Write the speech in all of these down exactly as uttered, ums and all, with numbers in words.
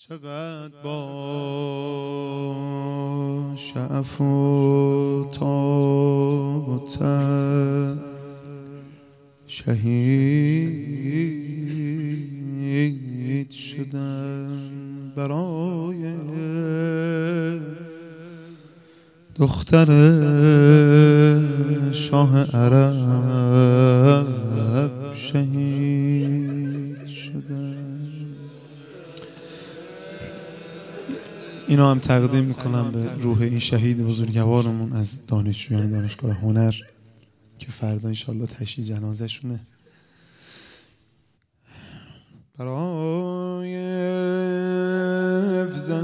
چقدر با شعف و تاب و تب شهید شدم برای دختر شاه عرب شهید شدم. اینو هم تقدیم میکنم به روح این شهید بزرگوارمون از دانشجویان دانشگاه هنر که فردا انشالله تشییع جنازه شونه. برای حفظ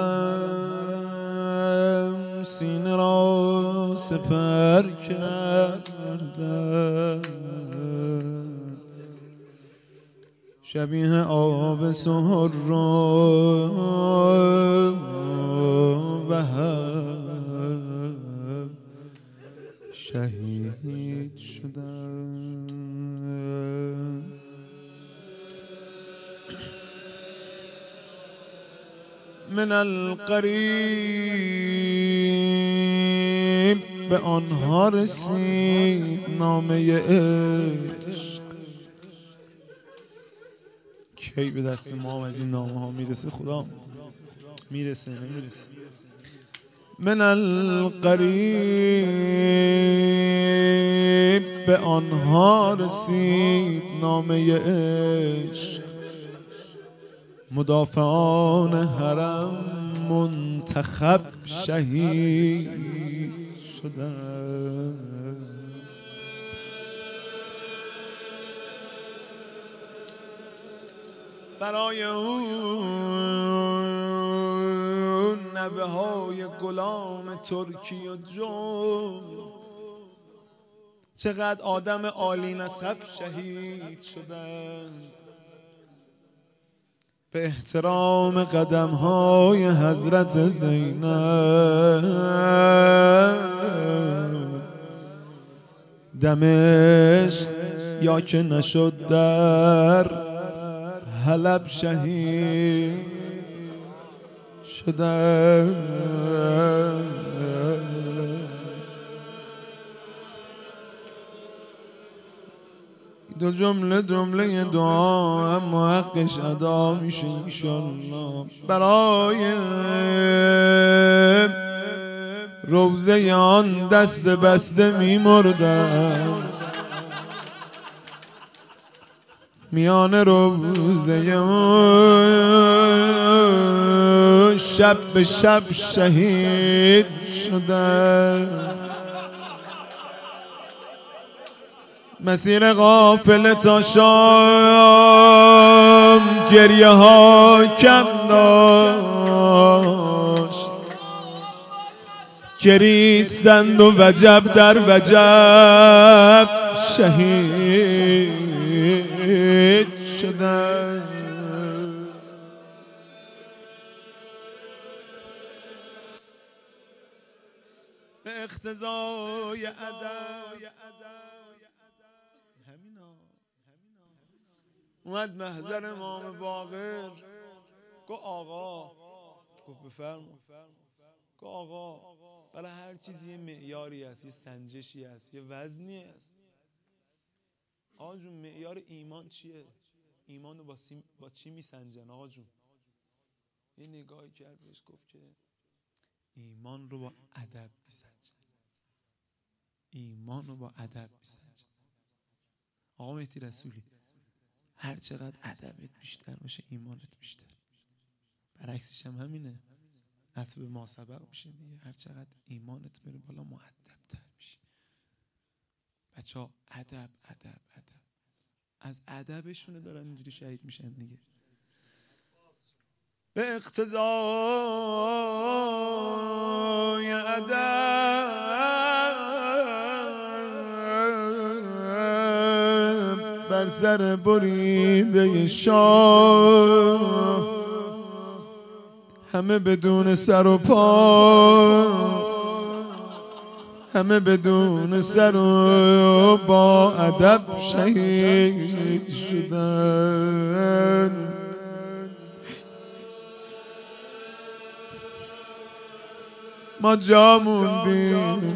حرم سینه را سپر کردم، شبیه آب سحر را وهب شهید شدم. من القریب به آنها رسید نامه عشق. کی به دست ما از این نامه ها میرسه؟ خدا میرسه نمیرسه. من القریب به آنها رسید نامه عشق، مدافعان حرم منتخب شهید شدند. برای اون نوه های غلام ترکی و جو چقدر آدم عالی نسب شهید شدند. به احترام قدم های حضرت زینب دمشق یا که نشد در حلب شهید شدن. دو جمله جمله دعا اما حقش ادا میشه انشالله. برای روزه آن دست بسته میمردم، میان روزه اون شب به شب شهید شدم. مسیر قافله تا شام گریه ها کم داشت، گریستند و وجب در وجب شهید شدند. به اقتضای ادب اومد محضر امام باقر، گفت آقا، گفت بفرما، گفت آقا برای هر چیزی یه معیاری هست، یه سنجشی هست، یه وزنی هست. آقا جون معیار ایمان چیه؟ ایمان رو با, با چی میسنجن آقا جون؟ یه نگاهی کرد بهش گفت که ایمان رو با ادب میسنجن، ایمان رو با ادب میسنجن. آقا مهدی رسولی هر چقدر ادبت بیشتر باشه ایمانت بیشتر، برعکسش هم همینه، عطف به ما سبق میشه دیگه. هر چقدر ایمانت بره بالا مؤدب‌تر میشی. بچه ها ادب ادب ادب، از ادبشونه دارن اینجوری شهید میشن دیگه. به اقتضای ادب بر سر بریده شاه همه بدون سر و پا، همه بدون سر و با ادب شهید شدن. ما جا موندیم،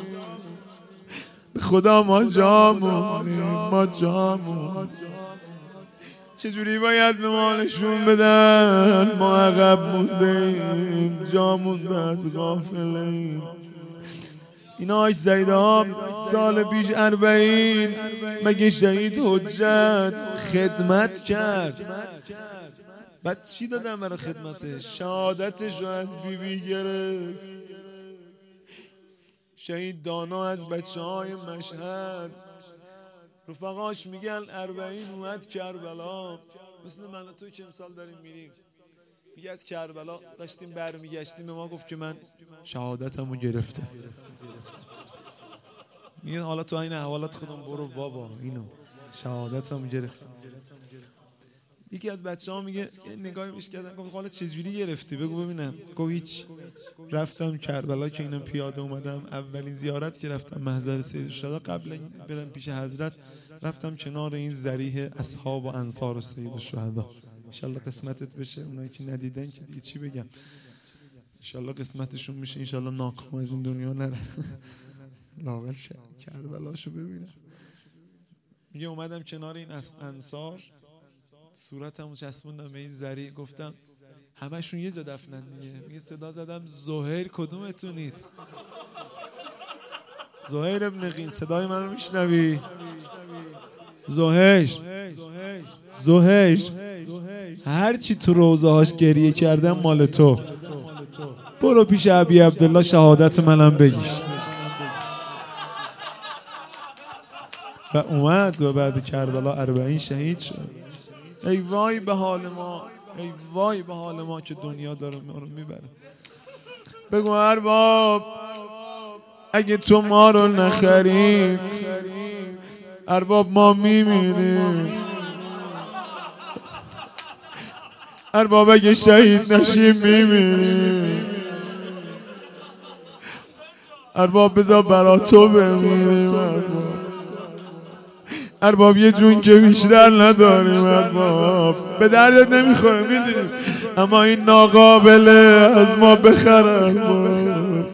به خدا ما جا موندیم، ما جا موندیم. چجوری باید به ما نشون بدن ما عقب موندیم، جا مونده از غافلین. اینا آش زیده ها سال پیش اربعین مگه شهید حجت خدمت کرد، بعد چی دادن برای خدمتش؟ شهادتش رو از بی بی گرفت. شهید دانا از بچه های مشهد رفقاش میگن اربعین اومد کربلا، مثل من و تو که امسال داریم میریم، میگه از کربلا داشتیم برمیگشتیم به ما گفت که من شهادتمو گرفته. میگن حالا تو این احوالات خودم برو بابا اینو شهادتمو گرفته. یکی از بچه ها میگه یه نگاهی بهش کردن گفت حالا چجوری گرفتی بگو ببینم. گفت هیچ، رفتم کربلا که اینم پیاده اومدم، اولین زیارت که رفتم محضر سید الشهدا قبل برم پیش حضرت رفتم کنار این ذریح اصحاب و انصار و سید الشهدا. انشالله قسمتت بشه، اونایی که ندیدن که دیگه چی بگم، انشالله قسمتشون میشه، انشالله ناکام از این دنیا نره لاول شد کربلاشو ببینم. میگه اومدم کنار این انصار صورتمو چسبوندم به این ذریع، گفتم همشون یه جا دفنن دیگه. میگه صدا زدم زهیر کدومتونید؟ زهیر ابن قین، صدای منو میشنوی؟ زهیر زهیر هر چی تو روزه هاش گریه کردم مال تو، برو پیش ابی عبدالله شهادت منم بگیر. و اومد و بعد کربلا اربعین شهید شد. ای وای به حال ما، ای وای به حال ما که دنیا داره ما رو میبره. بگو ارباب اگه تو ما رو نخریم ارباب ما میمیریم. ارباب اگه شهید نشیم میمیریم. ارباب بذار برا تو بمیریم. ارباب ارباب یه جون که بیشتر نداریم. ارباب به دردت نمیخوره میدونیم، اما این ناقابله از ما بخر. ارباب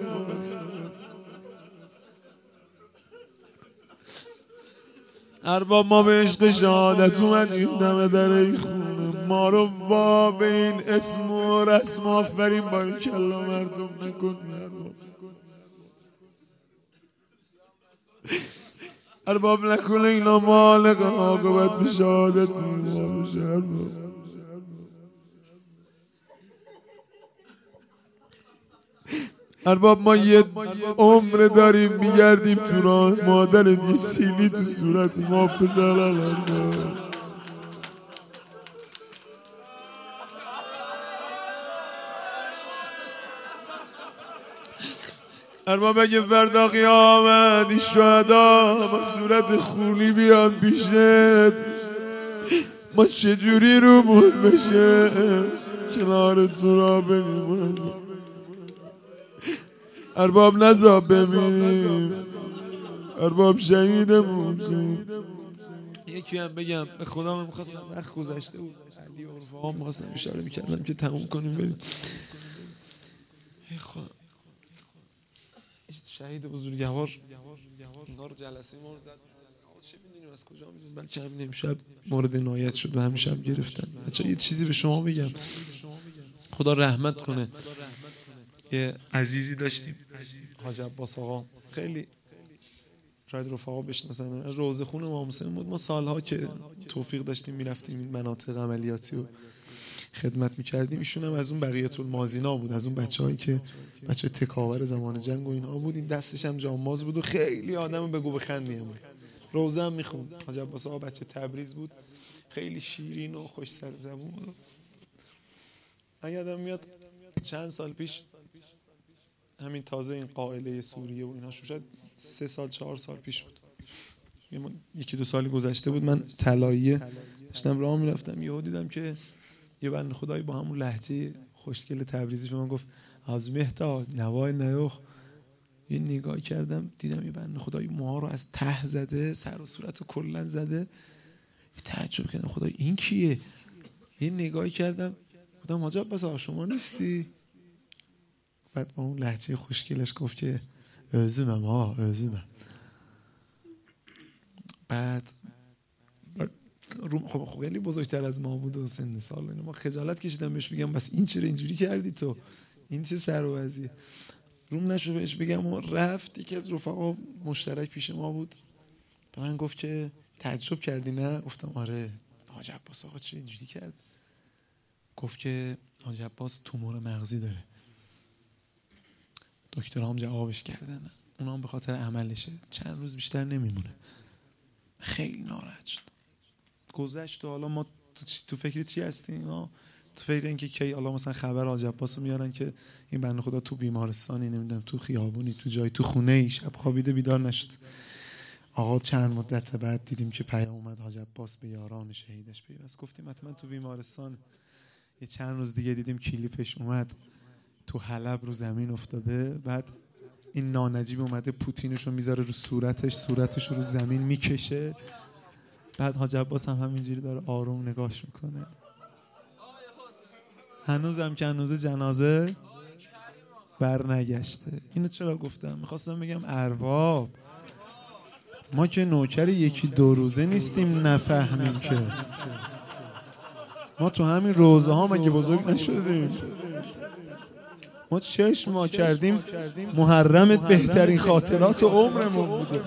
ارباب ما به عشق شهادت اومدیم دم در این خونه، ما رو وا به این اسم و رسم آفرین باریکلا مردم نکن. ارباب نکنه اینا مالق عاقبت به شهادت ما بشه. ارباب ارباب ما یه عمر داریم میگردیم تو راه، مادرت یه سیلی تو صورت ما بزنن. ارباب ارباب اگه فردا قیامت این شهدا با صورت خونی بیان پیشت ما چجوری رو مون بشه کنار تو را ببینیم. ارباب نزا ببینیم. ارباب شهیدمون شد. یکی هم بگم به خدا من میخواستم وقت گذشته بود علی و رفاقا میخواستم اشاره میکردم که تموم کنیم بریم. خدا شهید بزرگوار انگار جلسه ما رو زد، چه میدونیم از کجا میدونیم، بلکه همین امشب مورد عنایت شد و همیشه هم گرفتن. بچه‌ها یه چیزی به شما بگم، خدا رحمت کنه. یه عزیزی داشتیم حاج عباس آقا، خیلی شاید رفقا بشناسن، روزه خون امام حسین بود. ما سالها که توفیق داشتیم میرفتیم این مناطق عملیاتی رو خدمت میکردیم. ایشون هم از اون بقیت الماضینا بود، از اون بچه‌هایی که بچه تکاور زمان جنگ و اینها بود. این دستش هم جاماز بود و خیلی آدم بگو بخندی هم بود. روزه هم میخوند. حاج عباس آقا بچه تبریز بود، خیلی شیرین و خوش سر زبون بود. من یادم میاد چند سال پیش همین تازه این قائله سوریه و اینا شد، سه سال چهار سال پیش بود، یکی دو سالی گذشته بود. من طلاییه داشتم راه میرفتم، یهو دیدم که یه بنده خدایی با همون لهجه خوشگل تبریزی به من گفت از مهتا نوای نیوخ. یه نگاه کردم دیدم یه بنده خدایی موها رو از ته زده، سر و صورت رو کلا زده. تعجب کردم خدای این کیه؟ یه نگاه کردم گفتم حاج عباس آقا شما نیستی؟ بعد با اون لهجه خوشگلش گفت که özümem ها özümem. بعد خب خیلی بزرگتر از ما بود و سن سال ما خجالت کشیدم بهش بگم بس این چرا اینجوری کردی تو، این چه سر و وضعیه. روم نشو بهش بگم و رفت. یکی از رفقا مشترک پیش ما بود به من گفت که تعجب کردی نه؟ گفتم آره. حاج عباس آقا چرا اینجوری کرد؟ گفت که حاج عباس تومور مغزی داره. دکترام جوابش کردن اونا هم به خاطر عملشه چند روز بیشتر نمیمونه. خیلی ناراحت شد. گذشت و حالا ما تو, تو فکر چی هستیم؟ ما تو فکر این که کی حالا مثلا خبر حاج عباس رو میارن که این بنده خدا تو بیمارستانی، نمیدونم تو خیابونی، تو جای تو خونه ای شب خوابیده بیدار نشد. آقا چند مدت بعد دیدیم که پیام اومد حاج عباس به یاران شهیدش پیوست. گفتیم حتما تو بیمارستان. یه چند روز دیگه دیدیم کلیپش اومد تو حلب رو زمین افتاده. بعد این نانجیب اومده پوتینش رو میذاره رو صورتش، صورتش رو رو زمین میکشه. بعد حاج عباس هم همینجوری داره آروم نگاش میکنه. هنوزم که هنوز جنازه بر نگشته. اینو چرا گفتم؟ میخواستم بگم ارباب ما که نوکر یکی دو روزه نیستیم نفهمیم که. ما تو همین روزه ها مگه بزرگ نشدیم؟ ما چشم ما کردیم محرمت بهترین خاطرات عمرمون بوده.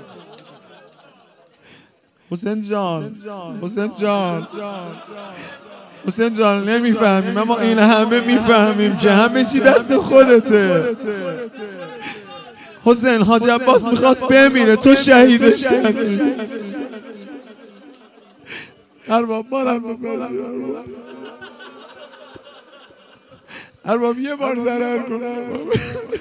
حسین جان حسین جان حسین جان نمیفهمیم اما این همه میفهمیم که همه چی دست خودته. حسین حاج عباس میخواست بمیره تو شهیدش کردی. ارباب بارم بپذیر ارباب. ارباب یه بار ضرر کن ارباب.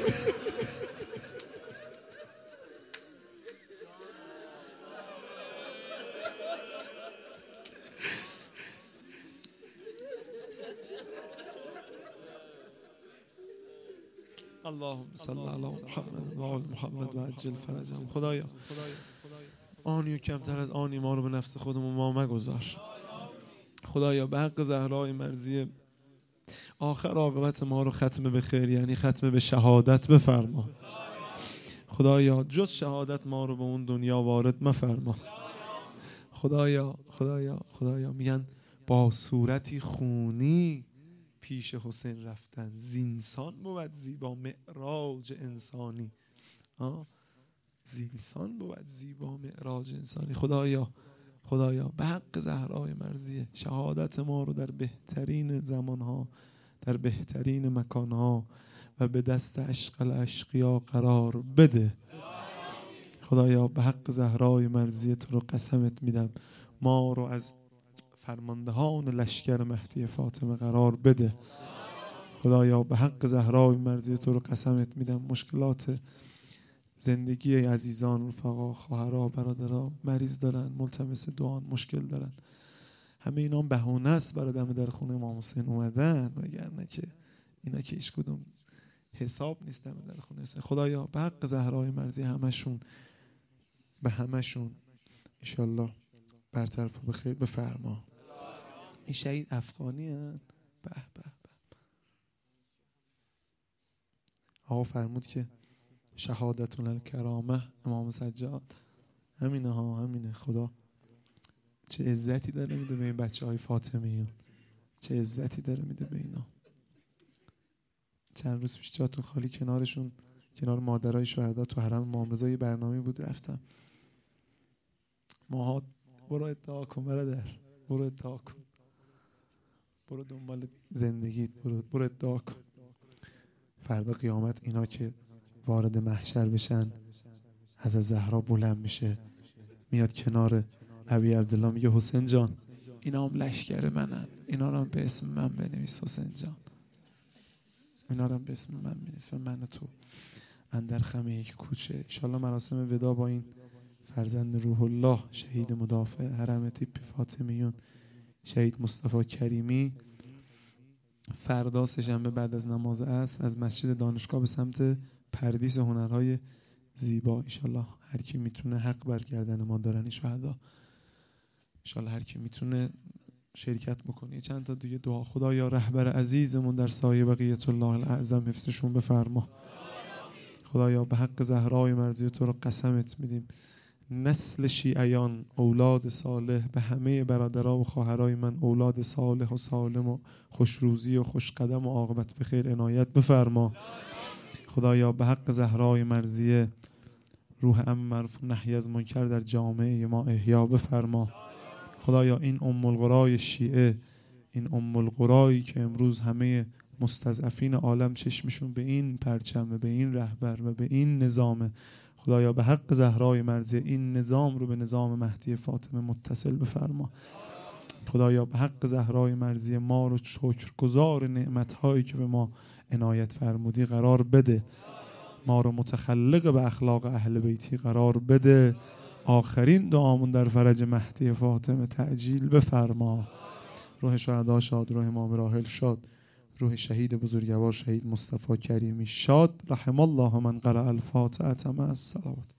اللهم صل علی محمد و آل محمد و عجل فرجهم. خدایا آنی کمتر از آنی ما رو به نفس خودمون ما مگذار. خدایا به حق زهرای مرضیه آخر عاقبت ما رو ختم به خیر یعنی ختم به شهادت بفرما. خدایا جز شهادت ما رو به اون دنیا وارد مفرما. خدایا خدایا خدایا میگن با صورتی خونی پیش حسین رفتن زینسان بود زیبا معراج انسانی. زینسان بود زیبا معراج انسانی. خدایا خدایا به حق زهرای مرضیه شهادت ما رو در بهترین زمانها در بهترین مکانها و به دست اشقل اشقیا قرار بده. خدایا به حق زهرای مرضیه تو رو قسمت میدم ما رو از فرماندهان لشکر مهدی فاطمه قرار بده. خدایا به حق زهرای مرضیه تو رو قسمت میدم مشکلات زندگی عزیزان رفقا خواهرها برادرها مریض دارن ملتمس دعان مشکل دارن همه اینا بهونه است برای دم در خونه امام حسین اومدن وگرنه که اینا که هیچ کدوم حساب نیست دم در خونه حسین. خدایا به حق زهرای مرضیه همشون به همشون انشالله برطرف و بخیر بفرما. این شهید افغانی هن به به به. آقا فرمود که شهادتون الکرامه امام سجاد همینه ها همینه. خدا چه عزتی داره میده به این بچه های فاطمیون، چه عزتی داره میده به اینا. چند روز پیش جاتون خالی کنارشون کنار مادرای شهدا تو حرم امام رضا یه برنامه بود رفتم. ماها برو ادعا کن برادر برو ادعا کن برو دنبال زندگیت برو برو ادعا کن. فردا قیامت اینا که وارد محشر بشن از زهرا بلند میشه میاد کنار ابی عبدالله میگه حسین جان اینا هم لشکر منن اینا رو هم به اسم من بنویس حسین جان اینا رو هم به اسم من بنویس و من و تو اندر خم یک کوچه. انشالله مراسم ودا با این فرزند روح الله شهید مدافع حرم تیپ فاطمیون شهید مصطفی کریمی فردا سه‌شنبه بعد از نماز عصر از مسجد دانشگاه به سمت پردیس هنرهای زیبا انشالله هر کی میتونه حق برگردن مادران شهدا انشالله هر کی میتونه شرکت بکنی. چند تا دیگه دعا. خدایا رهبر عزیزمون در سایه بقیت الله الاعظم حفظشون بفرما. خدایا به حق زهرای مرضیه تو رو قسمت میدیم نسل شیعیان اولاد صالح به همه برادرها و خواهرای من اولاد صالح و سالم و خوشروزی و خوشقدم و عاقبت به خیر عنایت بفرما. خدایا به حق زهرای مرضیه روح امر معروف و نهی از منکر در جامعه ما احیا بفرما. خدایا این ام القرای شیعه، این ام القرایی که امروز همه مستضعفین عالم چشمشون به این پرچم، به این رهبر و به این نظام، خدایا به حق زهرای مرضیه این نظام رو به نظام مهدی فاطمه متصل بفرما. خدایا به حق زهرای مرضیه ما رو شکرگزار نعمت‌هایی که به ما عنایت فرمودی قرار بده، ما رو متخلق به اخلاق اهل بیتی قرار بده. آخرین دعامون در فرج مهدی فاطمه تعجیل بفرما. روح شهدا شاد، روح امام راحل شاد، روح شهید بزرگوار شهید مصطفی کریمی شاد. رحم الله من قرأ الفاتحه مع الصلوات.